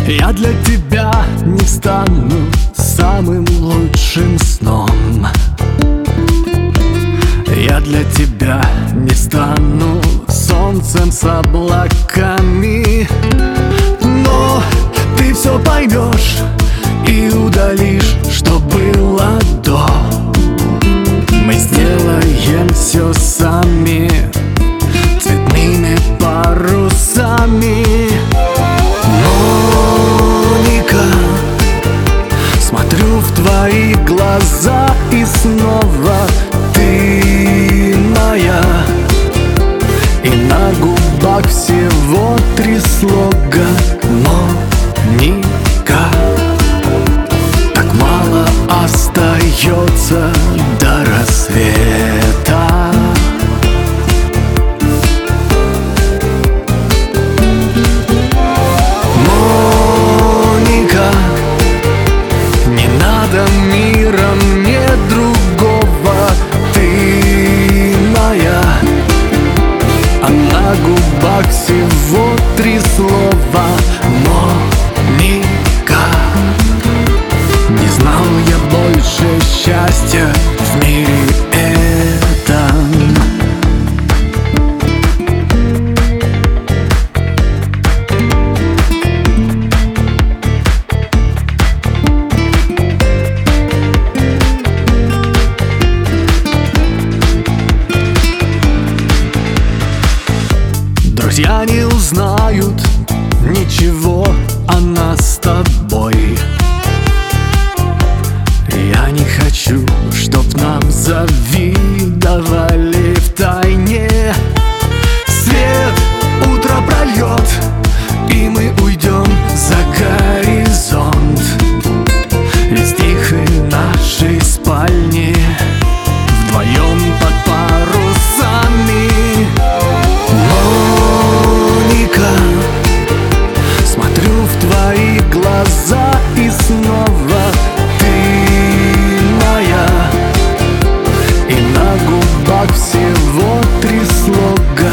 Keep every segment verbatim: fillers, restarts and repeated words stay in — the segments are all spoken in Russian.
Я для тебя не стану самым лучшим сном. Я для тебя не стану солнцем с облаками. Но ты все поймешь и удалишь, что было до. Мы сделаем все сами, цветными парусами. Моника, смотрю в твои глаза и снова ты моя. И на губах всего три слога: Моника. Так мало остается до рассвета. Моника, не надо мира мне другого, ты моя. А на губах всего три слова: Моника. Не знал я больше счастья в мире этом. Друзья не узнают ничего о нас с тобой. Я не хочу, чтоб нам завидовали втайне. Свет утро прольет, и мы уйдем за горизонт из тихой нашей спальни, вдвоем под парусами. Моника, смотрю в твои глаза и снова ты моя. И на губах всего три слога: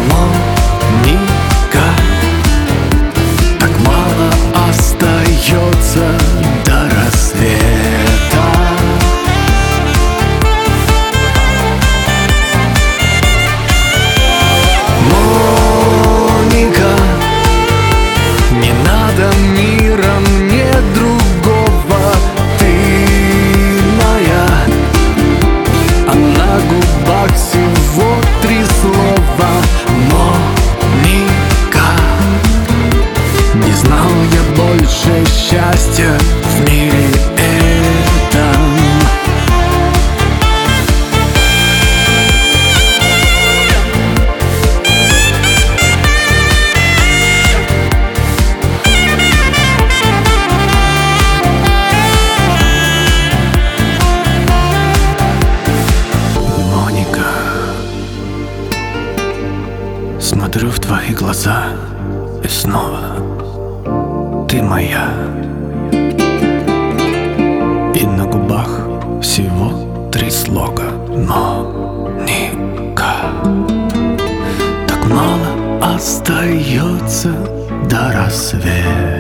Моника. Так мало остается до рассвета. Моника, не надо мира мне другого, ты моя. А на губах всего три слова: Моника. Не знал я больше счастья в мире этом. Смотрю в твои глаза и снова ты моя. И на губах всего три слога: Моника. Так мало остается до рассвета.